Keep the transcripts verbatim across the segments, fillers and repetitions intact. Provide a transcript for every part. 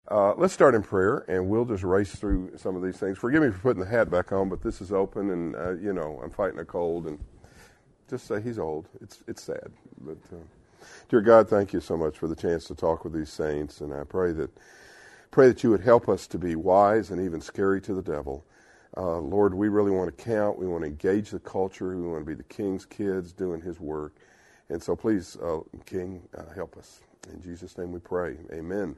Uh, let's start in prayer, and we'll just race through some of these things. Forgive me for putting the hat back on, but this is open, and, uh, you know, I'm fighting a cold, and just say he's old. It's it's sad. But, uh, dear God, thank you so much for the chance to talk with these saints, and I pray that pray that you would help us to be wise and even scary to the devil. Uh, Lord, we really want to count. We want to engage the culture. We want to be the King's kids doing his work. And so please, uh, King, uh, help us. In Jesus' name we pray. Amen.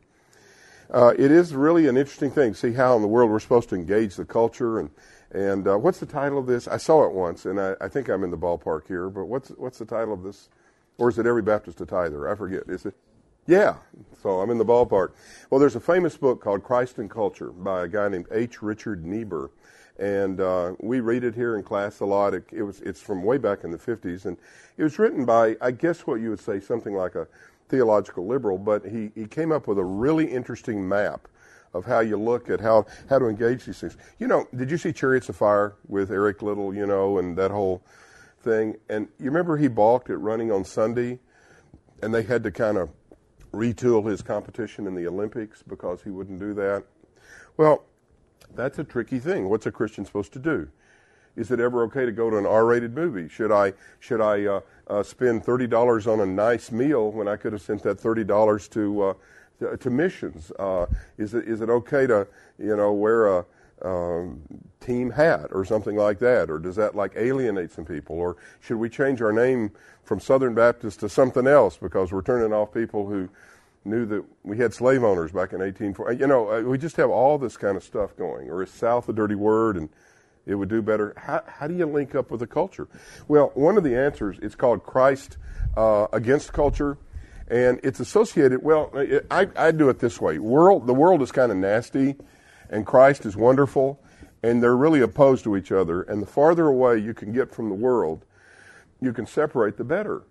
Uh, it is really an interesting thing. See how in the world we're supposed to engage the culture. And, and uh, what's the title of this? I saw it once, and I, I think I'm in the ballpark here. But what's what's the title of this? Or is it Every Baptist a Tither? I forget. Is it? Yeah. So I'm in the ballpark. Well, there's a famous book called Christ and Culture by a guy named H. Richard Niebuhr. And uh, we read it here in class a lot. It, it was it's from way back in the fifties, and it was written by, I guess what you would say, something like a theological liberal, but he, he came up with a really interesting map of how you look at how, how to engage these things. You know, did you see Chariots of Fire with Eric Liddell, you know, and that whole thing? And you remember he balked at running on Sunday, and they had to kind of retool his competition in the Olympics because he wouldn't do that? Well, that's a tricky thing. What's a Christian supposed to do? Is it ever okay to go to an R-rated movie? Should I should I uh, uh, spend thirty dollars on a nice meal when I could have sent that thirty dollars to, uh, to to missions? Uh, is it is it okay to you know wear a um, team hat or something like that? Or does that like alienate some people? Or should we change our name from Southern Baptist to something else because we're turning off people who knew that we had slave owners back in eighteen forty? You know, we just have all this kind of stuff going. Or is South a dirty word and it would do better? How, how do you link up with the culture? Well, one of the answers, it's called Christ uh, Against Culture, and it's associated, well, it, I, I do it this way. World, the world is kind of nasty, and Christ is wonderful, and they're really opposed to each other, and the farther away you can get from the world, you can separate, the better.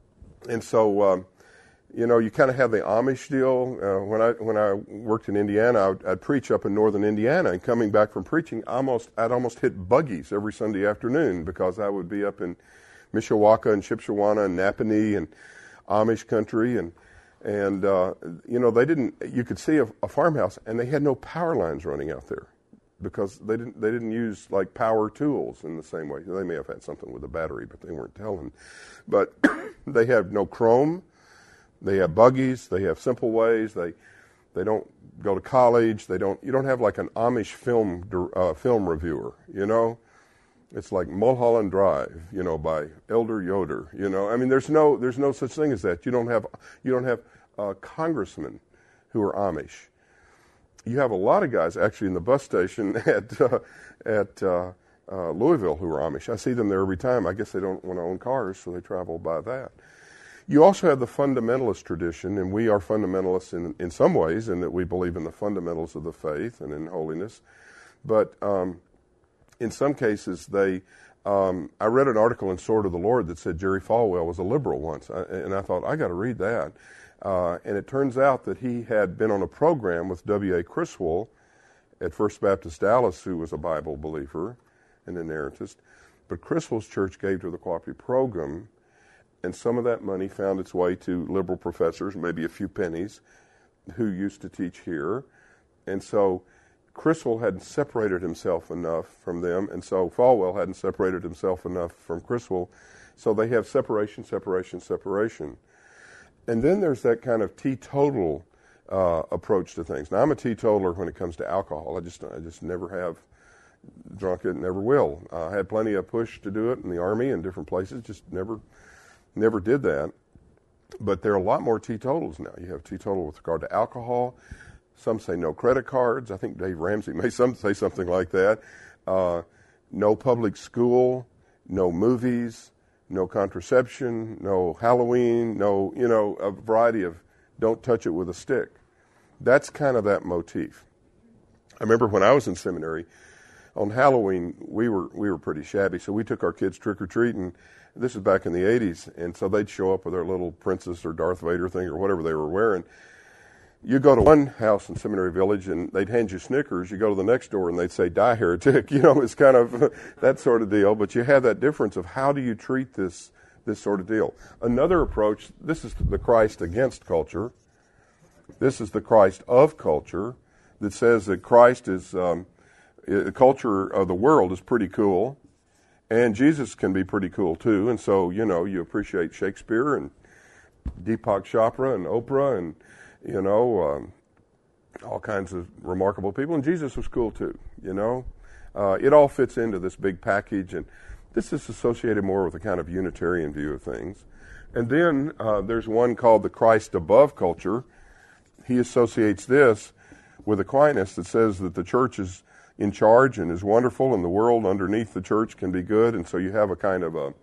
And so, um, you know, you kind of have the Amish deal. Uh, when I when I worked in Indiana, I'd, I'd preach up in northern Indiana, and coming back from preaching, almost I'd almost hit buggies every Sunday afternoon because I would be up in Mishawaka and Shipshawana and Napanee and Amish country, and and uh, you know they didn't. You could see a, a farmhouse, and they had no power lines running out there because they didn't they didn't use like power tools in the same way. They may have had something with a battery, but they weren't telling. But they have no chrome. They have buggies. They have simple ways. They they don't go to college. They don't. You don't have like an Amish film uh, film reviewer. You know, it's like Mulholland Drive. You know, by Elder Yoder. You know, I mean, there's no there's no such thing as that. You don't have you don't have uh, congressmen who are Amish. You have a lot of guys actually in the bus station at uh, at uh, uh, Louisville who are Amish. I see them there every time. I guess they don't want to own cars, so they travel by that. You also have the fundamentalist tradition, and we are fundamentalists in, in some ways in that we believe in the fundamentals of the faith and in holiness. But um, in some cases, they, um, I read an article in Sword of the Lord that said Jerry Falwell was a liberal once, I, and I thought, I got to read that. Uh, and it turns out that he had been on a program with W A Criswell at First Baptist Dallas, who was a Bible believer and an inerrantist. But Criswell's church gave to the cooperative program, and some of that money found its way to liberal professors, maybe a few pennies, who used to teach here. And so Criswell hadn't separated himself enough from them, and so Falwell hadn't separated himself enough from Criswell. So they have separation, separation, separation. And then there's that kind of teetotal uh, approach to things. Now, I'm a teetotaler when it comes to alcohol. I just I just never have drunk it, never will. Uh, I had plenty of push to do it in the Army and different places, just never... Never did that, but there are a lot more teetotals now. You have teetotal with regard to alcohol. Some say no credit cards. I think Dave Ramsey may some say something like that. Uh, no public school, no movies, no contraception, no Halloween, no, you know, a variety of don't touch it with a stick. That's kind of that motif. I remember when I was in seminary, on Halloween, we were we were pretty shabby, so we took our kids trick-or-treating. This is back in the eighties, and so they'd show up with their little princess or Darth Vader thing or whatever they were wearing. You go to one house in Seminary Village, and they'd hand you Snickers. You go to the next door, and they'd say, die heretic. You know, it's kind of that sort of deal. But you have that difference of how do you treat this this sort of deal. Another approach, this is the Christ against culture, This is the Christ of culture that says that Christ is, um, the culture of the world is pretty cool, and Jesus can be pretty cool too. And so, you know, you appreciate Shakespeare and Deepak Chopra and Oprah and, you know, um, all kinds of remarkable people. And Jesus was cool too, you know. Uh, it all fits into this big package, and this is associated more with a kind of Unitarian view of things. And then uh, there's one called the Christ above culture. He associates this with Aquinas that says that the church is in charge and is wonderful, and the world underneath the church can be good. And so you have a kind of a,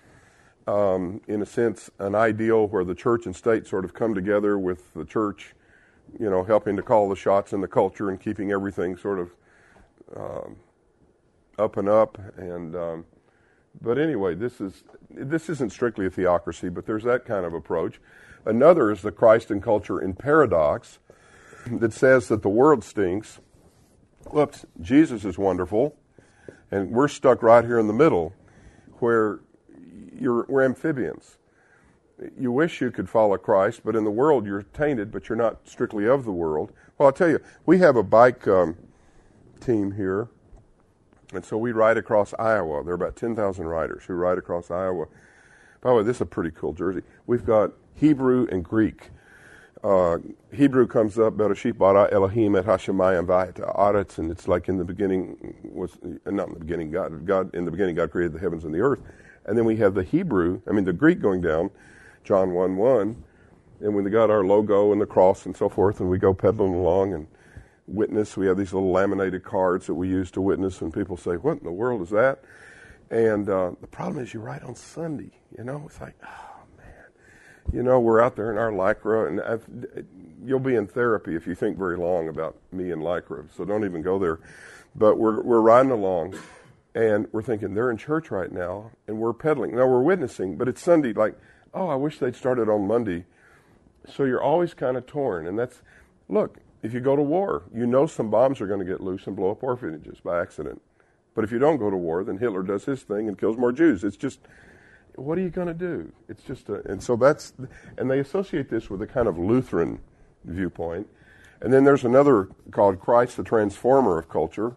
um, in a sense, an ideal where the church and state sort of come together, with the church, you know, helping to call the shots in the culture and keeping everything sort of um, up and up. And um, but anyway, this is this isn't strictly a theocracy, but there's that kind of approach. Another is the Christ and culture in paradox, that says that the world stinks. Whoops, Jesus is wonderful, and we're stuck right here in the middle, where you're, we're amphibians. You wish you could follow Christ, but in the world you're tainted, but you're not strictly of the world. Well, I'll tell you, we have a bike um, team here, and so we ride across Iowa. There are about ten thousand riders who ride across Iowa. By the way, this is a pretty cool jersey. We've got Hebrew and Greek. Uh, Hebrew comes up, Bereshit bara Elohim et hashemayim va'et haaretz, and it's like in the beginning was not in the beginning God God in the beginning God created the heavens and the earth. And then we have the Hebrew, I mean the Greek going down, John one one, and when they got our logo and the cross and so forth, and we go pedaling along and witness, we have these little laminated cards that we use to witness, and people say, "What in the world is that?" And uh, the problem is, you ride on Sunday, you know, it's like, oh man, you know, we're out there in our Lycra, and I've, you'll be in therapy if you think very long about me and Lycra, so don't even go there. But we're we're riding along, and we're thinking, they're in church right now, and we're pedaling. Now we're witnessing, but it's Sunday, like, oh, I wish they'd started on Monday. So you're always kind of torn, and that's, look, if you go to war, you know some bombs are going to get loose and blow up orphanages by accident. But if you don't go to war, then Hitler does his thing and kills more Jews. It's just, what are you going to do? It's just, a, and so that's, and they associate this with a kind of Lutheran viewpoint. And then there's another called Christ the Transformer of Culture.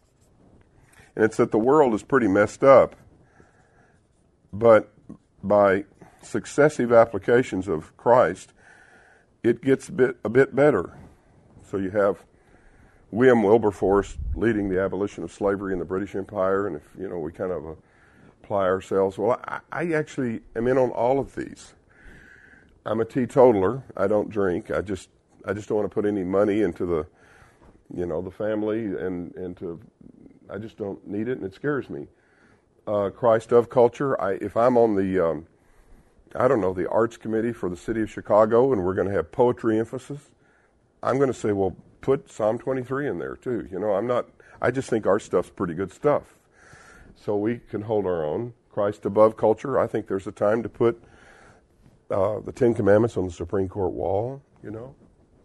And it's that the world is pretty messed up, but by successive applications of Christ, it gets a bit, a bit better. So you have William Wilberforce leading the abolition of slavery in the British Empire, and if, you know, we kind of uh, apply ourselves. Well, I, I actually am in on all of these. I'm a teetotaler. I don't drink. I just I just don't want to put any money into the, you know, the family, and, and to, I just don't need it, and it scares me. Uh, Christ of culture, I, if I'm on the, um, I don't know, the arts committee for the city of Chicago, and we're going to have poetry emphasis, I'm going to say, well, put Psalm twenty-three in there too. You know, I'm not, I just think our stuff's pretty good stuff. So we can hold our own. Christ above culture, I think there's a time to put uh, the Ten Commandments on the Supreme Court wall, you know.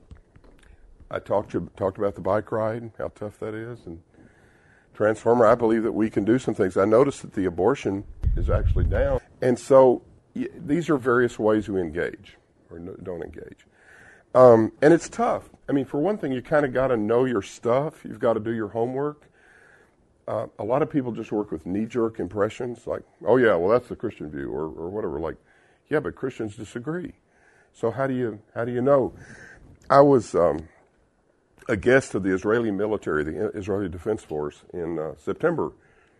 I talked to, talked about the bike ride, how tough that is, and Transformer, I believe that we can do some things. I noticed that the abortion is actually down. And so y- these are various ways we engage or no, don't engage. Um, and it's tough. I mean, for one thing, you kind of got to know your stuff. You've got to do your homework. Uh, a lot of people just work with knee-jerk impressions, like, oh, yeah, well, that's the Christian view, or, or whatever. Like, yeah, but Christians disagree. So how do you how do you know? I was um, a guest of the Israeli military, the Israeli Defense Force, in uh, September.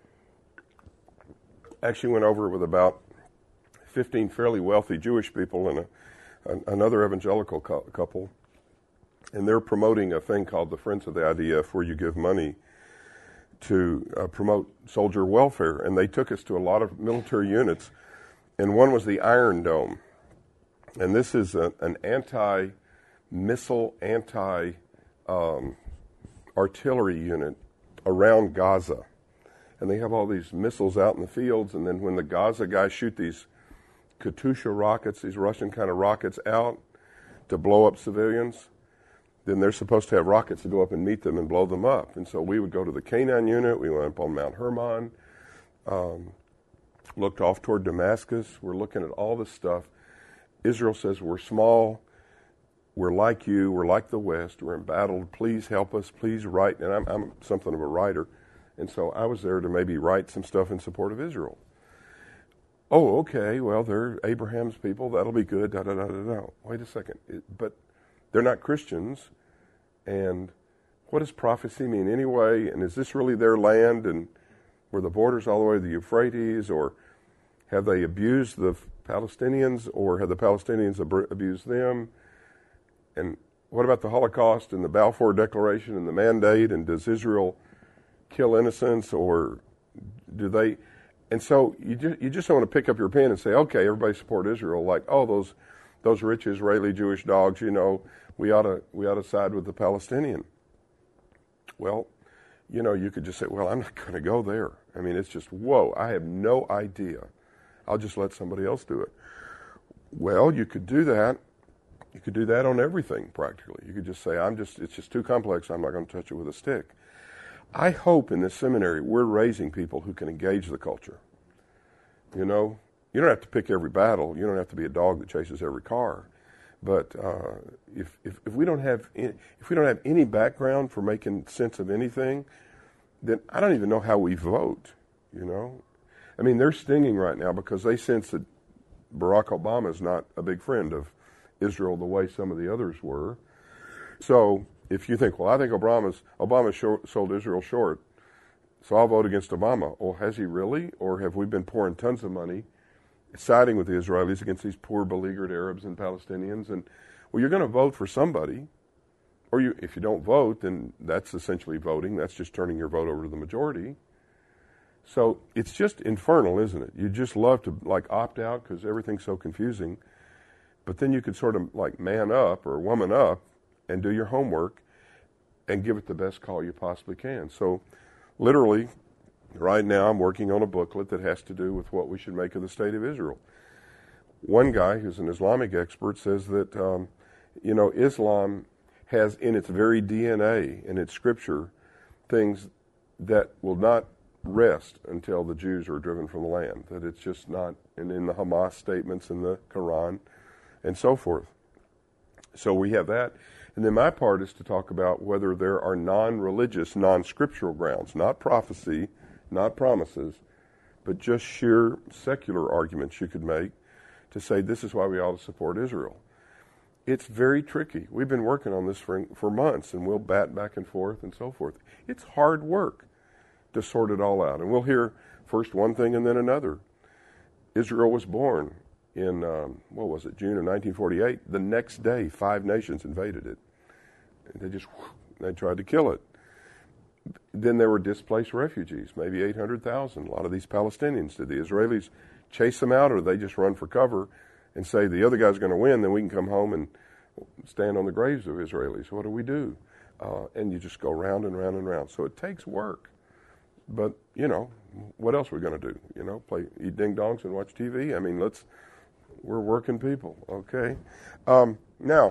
Actually went over with about fifteen fairly wealthy Jewish people and a another evangelical couple, and they're promoting a thing called the Friends of the I D F, where you give money to uh, promote soldier welfare. And they took us to a lot of military units, and one was the Iron Dome. And this is a, an anti-missile, anti-artillery um, unit around Gaza. And they have all these missiles out in the fields, and then when the Gaza guys shoot these Katyusha rockets, these Russian kind of rockets, out to blow up civilians, then they're supposed to have rockets to go up and meet them and blow them up. And so we would go to the Canaan unit. We went up on Mount Hermon, um, looked off toward Damascus. We're looking at all this stuff. Israel says we're small. we're like you, we're like the West, we're embattled, please help us, please write. And I'm, I'm something of a writer, and so I was there to maybe write some stuff in support of Israel. Oh, okay, well, they're Abraham's people, that'll be good, da da da da da. Wait a second, it, but they're not Christians, and what does prophecy mean anyway? And is this really their land, and were the borders all the way to the Euphrates, or have they abused the Palestinians, or have the Palestinians ab- abused them? And what about the Holocaust and the Balfour Declaration and the Mandate, and does Israel kill innocents, or do they? And so you just, you just don't want to pick up your pen and say, okay, everybody support Israel, like, oh, those those rich Israeli Jewish dogs, you know, we ought to we ought to side with the Palestinian. Well, you know, you could just say, well, I'm not going to go there. I mean, it's just, whoa, I have no idea. I'll just let somebody else do it. Well, you could do that. You could do that on everything, practically. You could just say, I'm just, it's just too complex, I'm not going to touch it with a stick. I hope in this seminary we're raising people who can engage the culture. You know, you don't have to pick every battle. You don't have to be a dog that chases every car. But uh, if, if if we don't have any, if we don't have any background for making sense of anything, then I don't even know how we vote. You know, I mean, they're stinging right now because they sense that Barack Obama is not a big friend of Israel the way some of the others were. So if you think, well, I think Obama's Obama short, sold Israel short, so I'll vote against Obama. Well, has he really? Or have we been pouring tons of money, siding with the Israelis against these poor beleaguered Arabs and Palestinians? And, well, you're going to vote for somebody. Or you, if you don't vote, then that's essentially voting. That's just turning your vote over to the majority. So it's just infernal, isn't it? You just love to, like, opt out because everything's so confusing. But then you could sort of, like, man up or woman up and do your homework and give it the best call you possibly can. So literally, right now I'm working on a booklet that has to do with what we should make of the state of Israel. One guy who's an Islamic expert says that, um, you know, Islam has in its very D N A, in its scripture, things that will not rest until the Jews are driven from the land, that it's just not, and in the Hamas statements in the Quran and so forth. So we have that. And then my part is to talk about whether there are non-religious, non-scriptural grounds, not prophecy, not promises, but just sheer secular arguments you could make to say this is why we ought to support Israel. It's very tricky. We've been working on this for, for months, and we'll bat back and forth and so forth. It's hard work to sort it all out. And we'll hear first one thing and then another. Israel was born in, um, what was it, June of nineteen forty-eight. The next day, five nations invaded it. They just, they tried to kill it. Then there were displaced refugees, maybe eight hundred thousand. A lot of these Palestinians. Did the Israelis chase them out, or did they just run for cover and say the other guy's going to win, then we can come home and stand on the graves of Israelis? What do we do? Uh, and you just go round and round and round. So it takes work. But, you know, what else are we going to do? You know, play, eat ding-dongs and watch T V? I mean, let's, we're working people, okay? Um, now,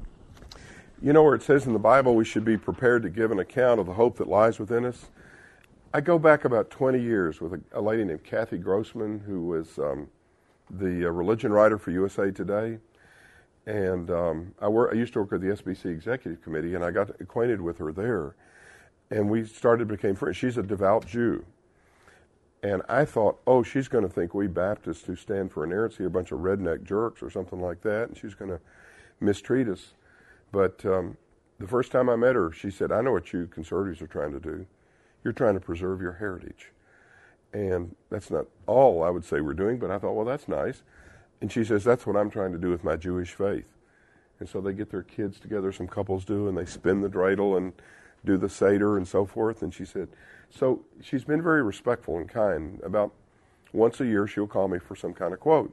you know where it says in the Bible we should be prepared to give an account of the hope that lies within us? I go back about twenty years with a, a lady named Kathy Grossman, who was um, the uh, religion writer for U S A Today. And um, I, work, I used to work at the S B C Executive Committee, and I got acquainted with her there. And we started, became friends. She's a devout Jew. And I thought, oh, she's going to think we Baptists who stand for inerrancy are a bunch of redneck jerks or something like that, and she's going to mistreat us. But um, the first time I met her, she said, I know what you conservatives are trying to do. You're trying to preserve your heritage. And that's not all I would say we're doing, but I thought, well, that's nice. And she says, that's what I'm trying to do with my Jewish faith. And so they get their kids together, some couples do, and they spin the dreidel and do the Seder and so forth. And she said, so she's been very respectful and kind. About once a year, she'll call me for some kind of quote.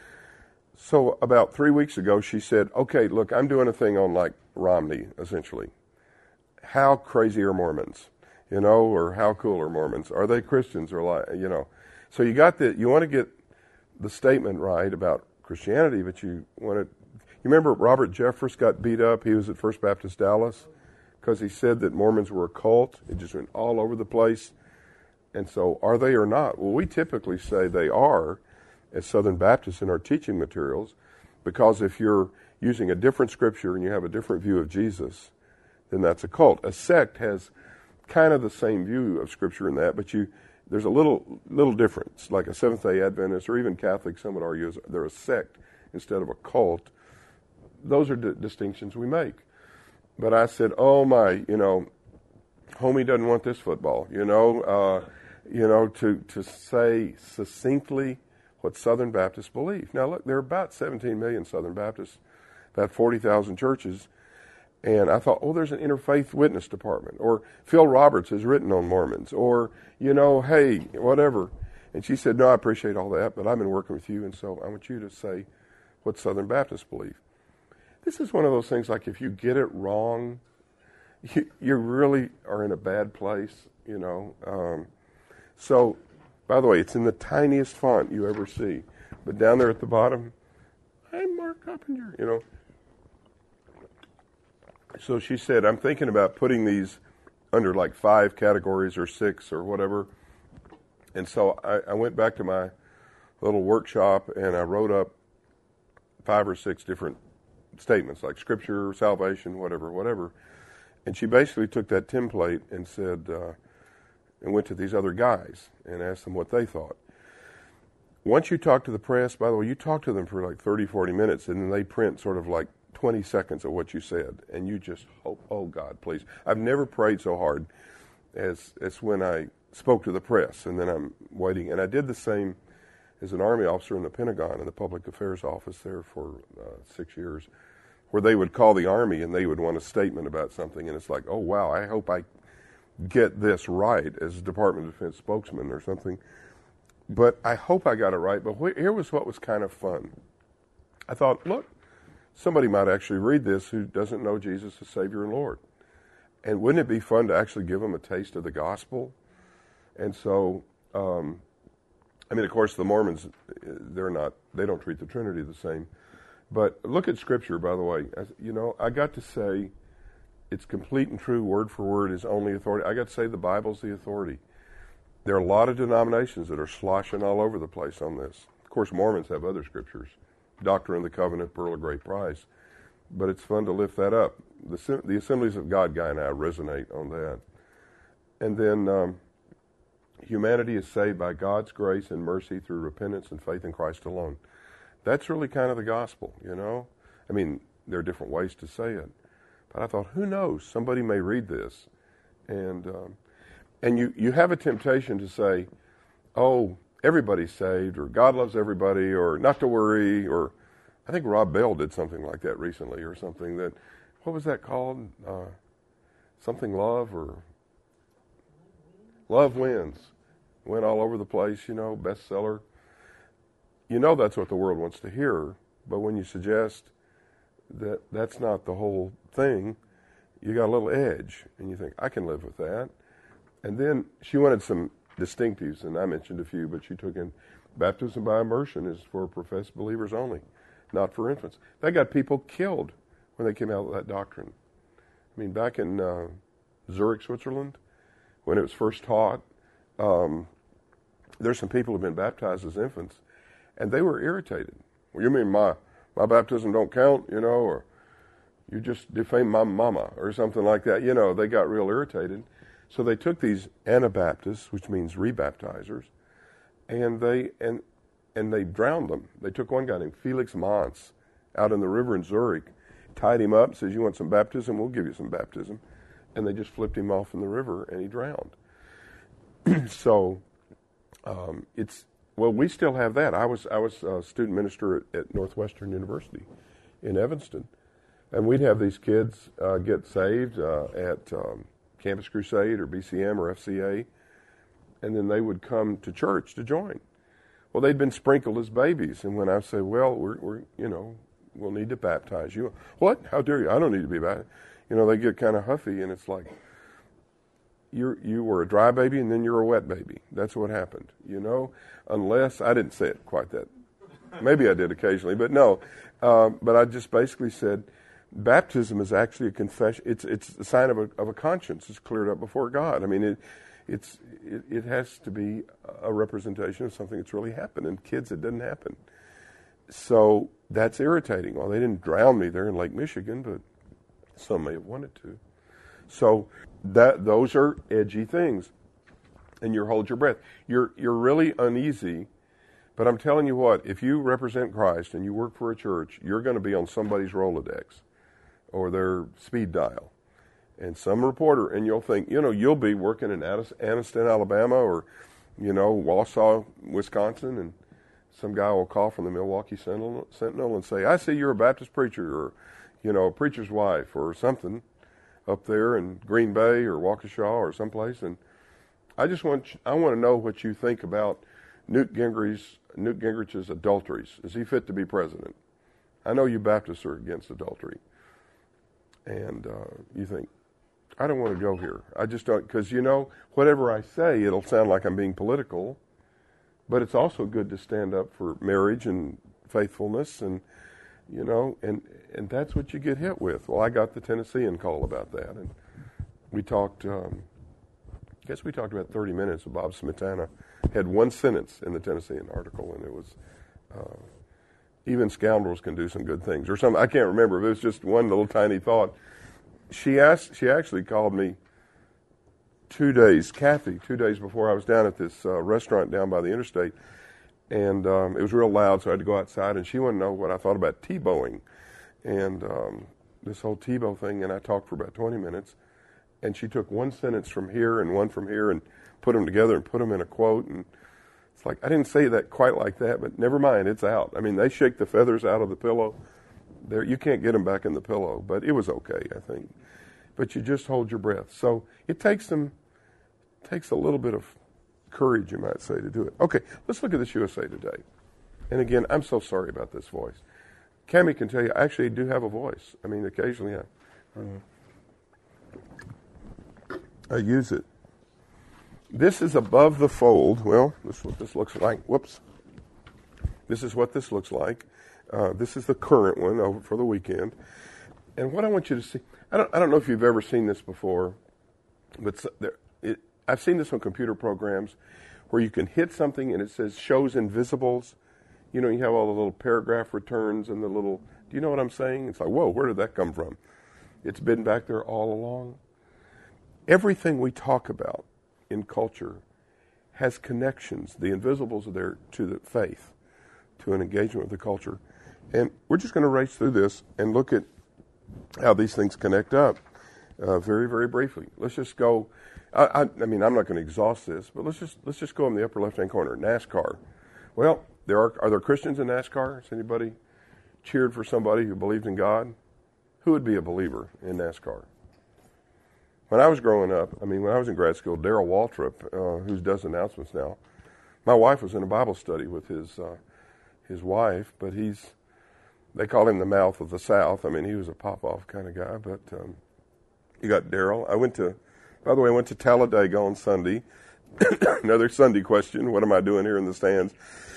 So about three weeks ago, she said, okay, look, I'm doing a thing on like Romney, essentially. How crazy are Mormons? You know, or how cool are Mormons? Are they Christians or like, you know? So you got the, you want to get the statement right about Christianity, but you want to, you remember Robert Jeffress got beat up? He was at First Baptist Dallas because he said that Mormons were a cult. It just went all over the place. And so are they or not? Well, we typically say they are as Southern Baptists in our teaching materials, because if you're using a different scripture and you have a different view of Jesus, then that's a cult. A sect has kind of the same view of scripture in that, but you there's a little little difference. Like a Seventh-day Adventist or even Catholic, some would argue is they're a sect instead of a cult. Those are d- distinctions we make. But I said, oh my, you know, homie doesn't want this football, you know, uh, you know, to, to say succinctly what Southern Baptists believe. Now, look, there are about seventeen million Southern Baptists, about forty thousand churches, and I thought, oh, there's an interfaith witness department, or Phil Roberts has written on Mormons, or, you know, hey, whatever. And she said, no, I appreciate all that, but I've been working with you, and so I want you to say what Southern Baptists believe. This is one of those things, like if you get it wrong, you, you really are in a bad place, you know. Um, so, by the way, it's in the tiniest font you ever see. But down there at the bottom, I'm Mark Oppinger, you know. So she said, I'm thinking about putting these under like five categories or six or whatever. And so I, I went back to my little workshop and I wrote up five or six different statements like scripture, salvation, whatever, whatever. And she basically took that template and said, uh, and went to these other guys and asked them what they thought. Once you talk to the press, by the way, you talk to them for like thirty, forty minutes and then they print sort of like twenty seconds of what you said. And you just hope, oh God, please. I've never prayed so hard as, as when I spoke to the press and then I'm waiting. And I did the same as an Army officer in the Pentagon in the Public Affairs Office there for uh, six years, where they would call the Army and they would want a statement about something. And it's like, oh, wow, I hope I get this right as a Department of Defense spokesman or something. But I hope I got it right. But wh- here was what was kind of fun. I thought, look, somebody might actually read this who doesn't know Jesus as Savior and Lord. And wouldn't it be fun to actually give them a taste of the gospel? And so, um, I mean, of course, the Mormons, they're not, they don't treat the Trinity the same. But look at Scripture, by the way. As, you know, I got to say it's complete and true, word for word, is only authority. I got to say the Bible's the authority. There are a lot of denominations that are sloshing all over the place on this. Of course, Mormons have other scriptures, Doctrine of the Covenant, Pearl of Great Price. But it's fun to lift that up. The, the Assemblies of God guy and I resonate on that. And then um, humanity is saved by God's grace and mercy through repentance and faith in Christ alone. That's really kind of the gospel, you know. I mean, there are different ways to say it. But I thought, who knows? Somebody may read this. And um, and you, you have a temptation to say, oh, everybody's saved, or God loves everybody, or not to worry, or I think Rob Bell did something like that recently, or something that, what was that called? Uh, something Love, or Love Wins. Went all over the place, you know, bestseller. You know that's what the world wants to hear, but when you suggest that that's not the whole thing, you got a little edge, and you think, I can live with that. And then she wanted some distinctives, and I mentioned a few, but she took in baptism by immersion is for professed believers only, not for infants. That got people killed when they came out with that doctrine. I mean, back in uh, Zurich, Switzerland, when it was first taught, um, there's some people who have been baptized as infants, and they were irritated. Well, you mean my, my baptism don't count, you know, or you just defame my mama, or something like that. You know, they got real irritated. So they took these Anabaptists, which means rebaptizers, and they and and they drowned them. They took one guy named Felix Mons out in the river in Zurich, tied him up, says, you want some baptism? We'll give you some baptism. And they just flipped him off in the river, and he drowned. so um, it's, well, we still have that. I was I was a student minister at, at Northwestern University in Evanston, and we'd have these kids uh, get saved uh, at um, Campus Crusade or B C M or F C A, and then they would come to church to join. Well, they'd been sprinkled as babies, and when I say, well, we're, we're you know, we'll need to baptize you. What? How dare you? I don't need to be baptized. You know, they get kind of huffy, and it's like, you you were a dry baby, and then you're a wet baby. That's what happened, you know, unless, I didn't say it quite that. Maybe I did occasionally, but no. Um, but I just basically said, baptism is actually a confession. It's it's a sign of a of a conscience. It's cleared up before God. I mean, it it's it, it has to be a representation of something that's really happened. And kids, it didn't happen. So That's irritating. Well, they didn't drown me there in Lake Michigan, but some may have wanted to. So that those are edgy things. And you hold your breath. You're you're really uneasy, but I'm telling you what, if you represent Christ and you work for a church, you're going to be on somebody's Rolodex or their speed dial. And some reporter, and you'll think, you know, you'll be working in Anniston, Alabama, or, you know, Wausau, Wisconsin, and some guy will call from the Milwaukee Sentinel, Sentinel and say, I see you're a Baptist preacher, or, you know, a preacher's wife, or something up there in Green Bay or Waukesha or someplace. And I just want I want to know what you think about Newt Gingrich's, Newt Gingrich's adulteries. Is he fit to be president? I know you Baptists are against adultery. And uh, you think, I don't want to go here. I just don't, because, you know, whatever I say, it'll sound like I'm being political. But it's also good to stand up for marriage and faithfulness, and, you know, and, and that's what you get hit with. Well, I got the Tennessean call about that, and we talked, um, I guess we talked about thirty minutes with Bob Smetana. Had one sentence in the Tennessean article, and it was, uh, even scoundrels can do some good things, or something. I can't remember, but it was just one little tiny thought. She asked, she actually called me two days, Kathy, two days before I was down at this uh, restaurant down by the interstate, and um, it was real loud, so I had to go outside, and she wanted to know what I thought about Tebowing, and um, this whole Tebow thing, and I talked for about twenty minutes, and she took one sentence from here and one from here and put them together and put them in a quote, and it's like, I didn't say that quite like that, but never mind, it's out. I mean, they shake the feathers out of the pillow. There, you can't get them back in the pillow, but it was okay, I think. But you just hold your breath. So it takes them, takes a little bit of courage, you might say, to do it. Okay, let's look at this U S A Today. And again, I'm so sorry about this voice. Cammie can tell you, I actually do have a voice. I mean, occasionally I, uh, I use it. This is above the fold. Well, this is what this looks like. Whoops. This is what this looks like. Uh, this is the current one over for the weekend. And what I want you to see, I don't, I don't know if you've ever seen this before, but there, it, I've seen this on computer programs where you can hit something and it says shows invisibles. You know, you have all the little paragraph returns and the little, do you know what I'm saying? It's like, whoa, where did that come from? It's been back there all along. Everything we talk about in culture has connections. The invisibles are there to the faith, to an engagement with the culture. And we're just going to race through this and look at how these things connect up uh, very, very briefly. Let's just go. I, I, I mean, I'm not going to exhaust this, but let's just let's just go in the upper left-hand corner. NASCAR. Well, there are are there Christians in NASCAR? Has anybody cheered for somebody who believed in God? Who would be a believer in NASCAR? When I was growing up, I mean, when I was in grad school, Darrell Waltrip, uh, who does announcements now, my wife was in a Bible study with his uh, his wife, but he's they call him the mouth of the South. I mean, he was a pop-off kind of guy, but um, you got Darrell. I went to, by the way, I went to Talladega on Sunday. Another Sunday question. What am I doing here in the stands?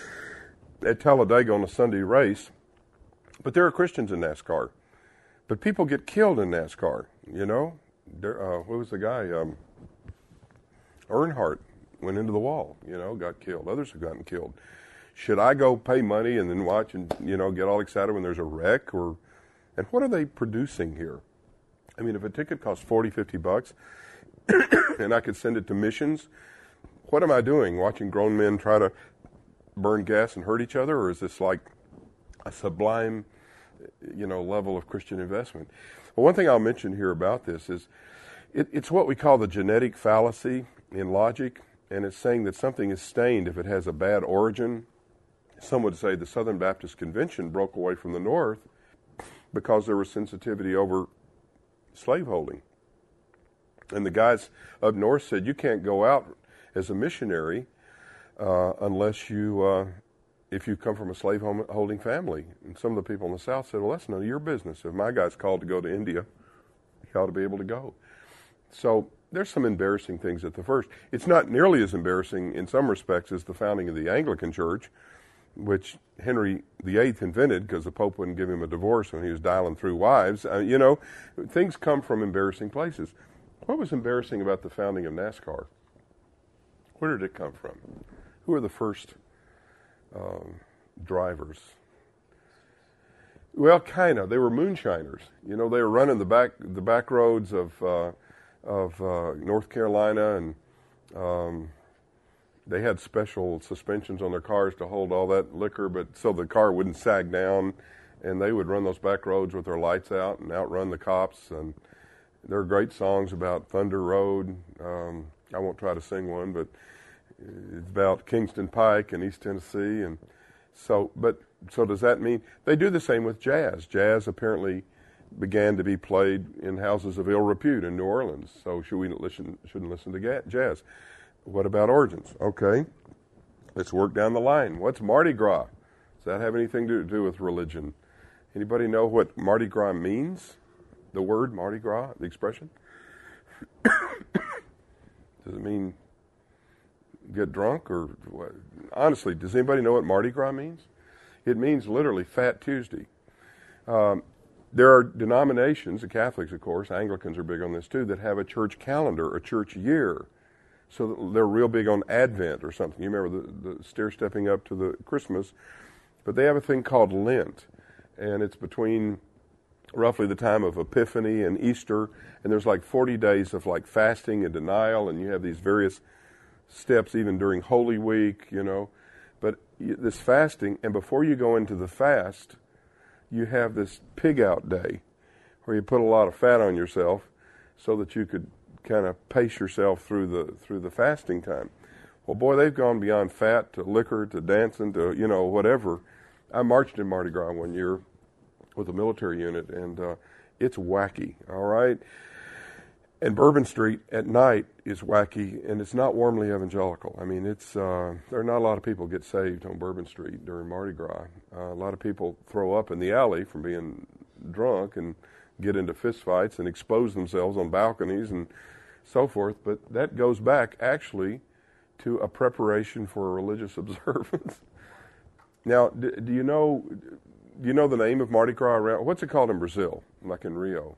At Talladega on a Sunday race. But there are Christians in NASCAR. But people get killed in NASCAR, you know. There, uh, what was the guy? Um, Earnhardt went into the wall, you know, got killed. Others have gotten killed. Should I go pay money and then watch and, you know, get all excited when there's a wreck? Or, and what are they producing here? I mean, if a ticket costs forty, fifty bucks and I could send it to missions, what am I doing? Watching grown men try to burn gas and hurt each other? Or is this like a sublime, you know, level of Christian investment? Well, one thing I'll mention here about this is it, it's what we call the genetic fallacy in logic, and it's saying that something is stained if it has a bad origin. Some would say the Southern Baptist Convention broke away from the North because there was sensitivity over slaveholding. And the guys up north said, you can't go out as a missionary uh, unless you, uh, if you come from a slave-holding family. And some of the people in the South said, well, that's none of your business. If my guy's called to go to India, he ought to be able to go. So there's some embarrassing things at the first. It's not nearly as embarrassing in some respects as the founding of the Anglican Church, which Henry the Eighth invented because the Pope wouldn't give him a divorce when he was dialing through wives. Uh, you know, things come from embarrassing places. What was embarrassing about the founding of NASCAR? Where did it come from? Who were the first um, drivers? Well, kind of. They were moonshiners. You know, they were running the back the back roads of uh, of uh, North Carolina, and um, they had special suspensions on their cars to hold all that liquor, but so the car wouldn't sag down. And they would run those back roads with their lights out and outrun the cops. And there are great songs about Thunder Road. Um, I won't try to sing one, but it's about Kingston Pike in East Tennessee. And so, but so does that mean they do the same with jazz? Jazz apparently began to be played in houses of ill repute in New Orleans. So should we listen? Shouldn't listen to jazz? What about origins? Okay, let's work down the line. What's Mardi Gras? Does that have anything to do with religion? Anybody know what Mardi Gras means? The word Mardi Gras, the expression? Does it mean get drunk or what? Honestly, does anybody know what Mardi Gras means? It means literally Fat Tuesday. Um, there are denominations, the Catholics, of course, Anglicans are big on this too, that have a church calendar, a church year. So they're real big on Advent or something. You remember the, the stair stepping up to the Christmas. But they have a thing called Lent. And it's between roughly the time of Epiphany and Easter, and there's like forty days of like fasting and denial, and you have these various steps even during Holy Week, you know. But this fasting, and before you go into the fast, you have this pig out day where you put a lot of fat on yourself so that you could kind of pace yourself through the through the fasting time. Well, boy, they've gone beyond fat to liquor to dancing to, you know, whatever. I marched in Mardi Gras one year with a military unit, and uh, it's wacky, all right? And Bourbon Street at night is wacky, and it's not warmly evangelical. I mean, it's uh, there are not a lot of people get saved on Bourbon Street during Mardi Gras. Uh, a lot of people throw up in the alley from being drunk and get into fistfights and expose themselves on balconies and so forth, but that goes back actually to a preparation for a religious observance. Now, do, do you know... Do you know the name of Mardi Gras around? What's it called in Brazil, like in Rio?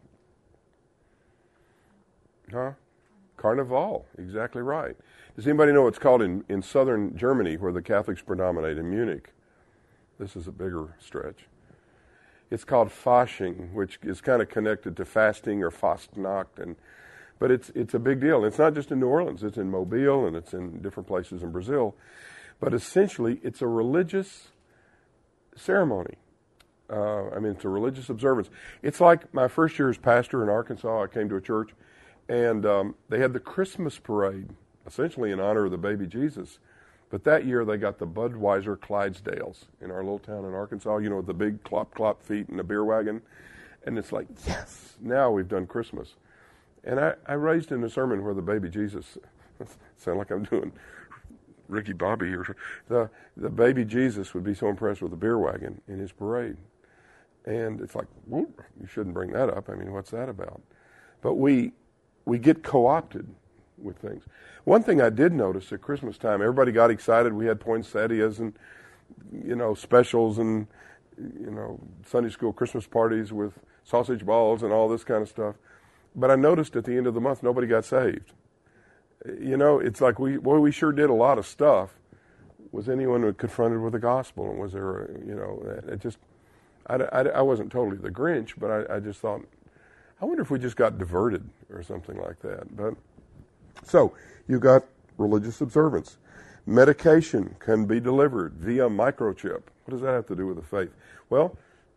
Huh? Carnival, exactly right. Does anybody know what it's called in, in southern Germany, where the Catholics predominate, in Munich? This is a bigger stretch. It's called Fasching, which is kind of connected to fasting or Fastnacht, and but it's it's a big deal. It's not just in New Orleans; it's in Mobile and it's in different places in Brazil. But essentially, it's a religious ceremony. Uh, I mean, it's a religious observance. It's like my first year as pastor in Arkansas. I came to a church, and um, they had the Christmas parade, essentially in honor of the baby Jesus. But that year, they got the Budweiser Clydesdales in our little town in Arkansas, you know, with the big clop-clop feet and the beer wagon. And it's like, yes, now we've done Christmas. And I, I raised in a sermon where the baby Jesus, sound like I'm doing Ricky Bobby here, the, the baby Jesus would be so impressed with the beer wagon in his parade. And it's like, whoop, you shouldn't bring that up. I mean, what's that about? But we we get co-opted with things. One thing I did notice at Christmas time, everybody got excited. We had poinsettias and, you know, specials and, you know, Sunday school Christmas parties with sausage balls and all this kind of stuff. But I noticed at the end of the month, nobody got saved. You know, it's like we, boy, we sure did a lot of stuff. Was anyone confronted with the gospel? And was there, a, you know, it just... I, I, I wasn't totally the Grinch, but I, I just thought, I wonder if we just got diverted or something like that. But so you got religious observance. Medication can be delivered via microchip. What does that have to do with the faith? Well,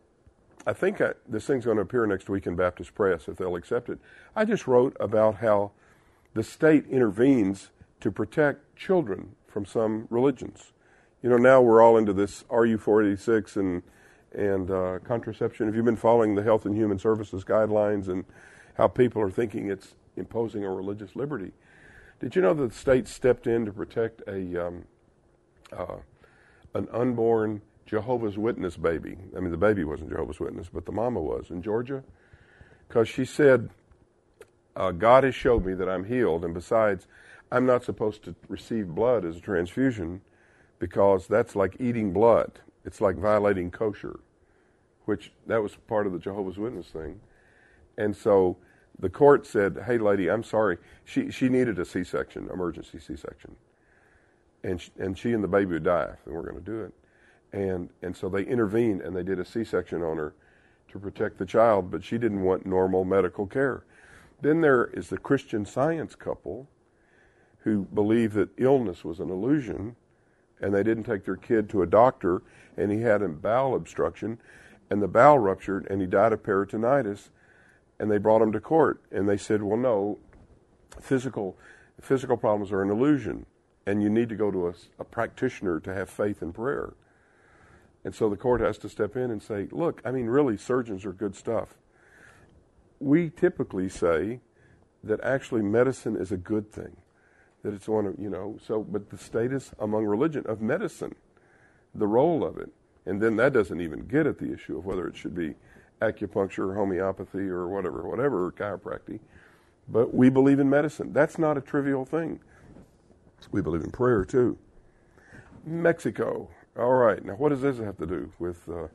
I think I, this thing's going to appear next week in Baptist Press if they'll accept it. I just wrote about how the state intervenes to protect children from some religions. You know, now we're all into this R U four eighty-six and and uh, contraception. Have you been following the Health and Human Services guidelines and how people are thinking it's imposing a religious liberty? Did you know that the state stepped in to protect a um, uh, an unborn Jehovah's Witness baby? I mean, the baby wasn't Jehovah's Witness, but the mama was in Georgia. Because she said, uh, God has showed me that I'm healed, and besides, I'm not supposed to receive blood as a transfusion because that's like eating blood. It's like violating kosher, which that was part of the Jehovah's Witness thing. And so the court said, hey, lady, I'm sorry. She she needed a C-section, emergency C-section. And she, and she and the baby would die if they weren't going to do it. And and so they intervened and they did a C-section on her. to protect the child, but she didn't want normal medical care. Then there is the Christian Science couple who believed that illness was an illusion, and they didn't take their kid to a doctor, and he had a bowel obstruction, and the bowel ruptured, and he died of peritonitis, and they brought him to court, and they said, well, no, physical physical problems are an illusion, and you need to go to a, a practitioner to have faith in prayer. And so the court has to step in and say, look, I mean, really, surgeons are good stuff. We typically say that actually medicine is a good thing, that it's one of, you know, so, but the status among religion of medicine, the role of it, and then that doesn't even get at the issue of whether it should be acupuncture or homeopathy or whatever, whatever, or chiropractic. But we believe in medicine. That's not a trivial thing. We believe in prayer, too. Mexico. All right. Now, what does this have to do with uh,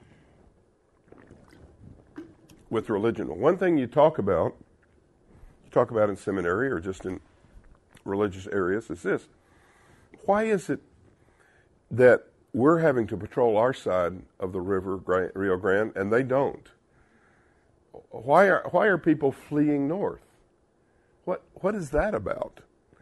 with religion? Well, one thing you talk about, you talk about in seminary or just in religious areas is this. Why is it that we're having to patrol our side of the river, Rio Grande, and they don't? Why are why are people fleeing north? What what is that about?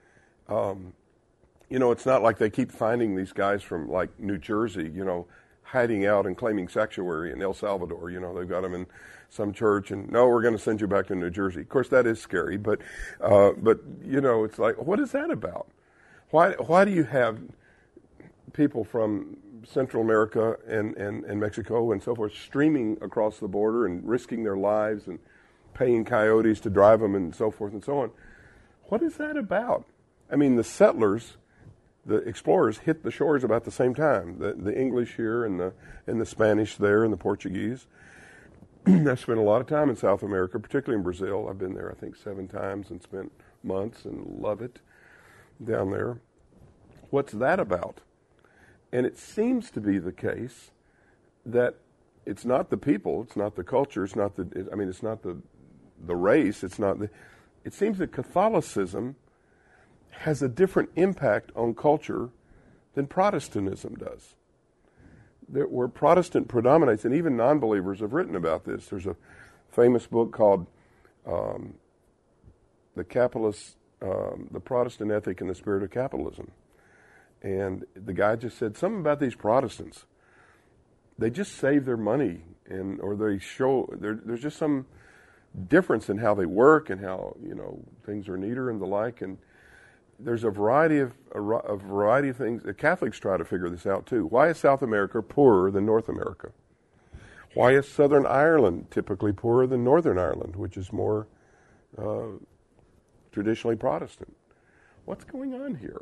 Um, you know, it's not like they keep finding these guys from like New Jersey, you know, hiding out and claiming sanctuary in El Salvador. You know, they've got them in some church, and no, we're going to send you back to New Jersey. Of course, that is scary, but uh, but you know, it's like, what is that about? Why why do you have people from Central America and, and, and Mexico and so forth streaming across the border and risking their lives and paying coyotes to drive them and so forth and so on? What is that about? I mean, the settlers, the explorers, hit the shores about the same time. The, the English here and the and the Spanish there and the Portuguese. I've spent a lot of time in South America, particularly in Brazil. I've been there, I think, seven times and spent months and love it down there. What's that about? And it seems to be the case that it's not the people, it's not the culture, it's not the, I mean, it's not the the race, it's not the, it seems that Catholicism has a different impact on culture than Protestantism does. There, where Protestant predominates, and even non-believers have written about this. There's a famous book called um, The Capitalist, um, The Protestant Ethic and the Spirit of Capitalism. And the guy just said something about these Protestants. They just save their money, and or they show there, there's just some difference in how they work and how, you know, things are neater and the like. And there's a variety of a, a variety of things. The Catholics try to figure this out too. Why is South America poorer than North America? Why is Southern Ireland typically poorer than Northern Ireland, which is more uh, traditionally Protestant? What's going on here?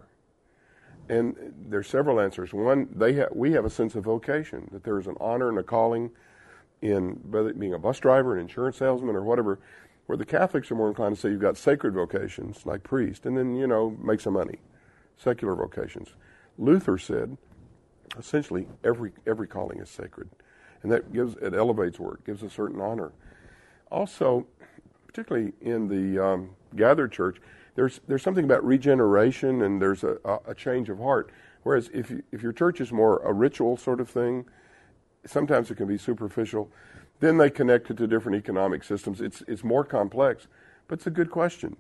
And there's several answers. One, they ha- we have a sense of vocation, that there is an honor and a calling in whether it being a bus driver, an insurance salesman, or whatever, where the Catholics are more inclined to say you've got sacred vocations, like priest, and then, you know, make some money, secular vocations. Luther said, essentially, every every calling is sacred, and that gives, it elevates work, gives a certain honor. Also, particularly in the um, gathered church, There's there's something about regeneration, and there's a, a change of heart. Whereas if you, if your church is more a ritual sort of thing, sometimes it can be superficial. Then they connect it to different economic systems. It's it's more complex, but it's a good question.